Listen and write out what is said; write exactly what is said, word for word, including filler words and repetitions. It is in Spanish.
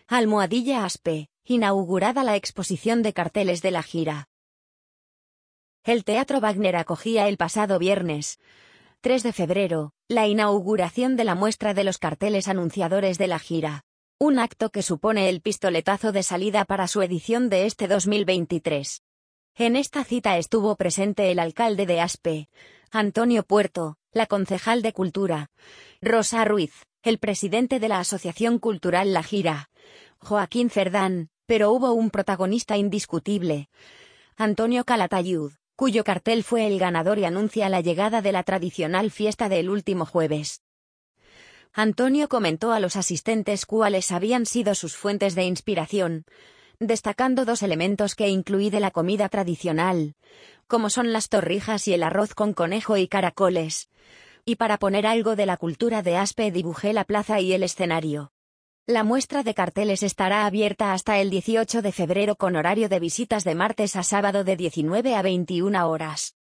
Almohadilla Aspe, inaugurada la exposición de carteles de la gira. El Teatro Wagner acogía el pasado viernes, tres de febrero, la inauguración de la muestra de los carteles anunciadores de la gira. Un acto que supone el pistoletazo de salida para su edición de este dos mil veintitrés. En esta cita estuvo presente el alcalde de Aspe, Antonio Puerto, la concejal de Cultura, Rosa Ruiz, el presidente de la Asociación Cultural La Gira, Joaquín Cerdán, pero hubo un protagonista indiscutible, Antonio Calatayud, cuyo cartel fue el ganador y anuncia la llegada de la tradicional fiesta del último jueves. Antonio comentó a los asistentes cuáles habían sido sus fuentes de inspiración, destacando dos elementos que incluí de la comida tradicional, como son las torrijas y el arroz con conejo y caracoles. Y para poner algo de la cultura de Aspe dibujé la plaza y el escenario. La muestra de carteles estará abierta hasta el dieciocho de febrero con horario de visitas de martes a sábado de diecinueve a veintiuna horas.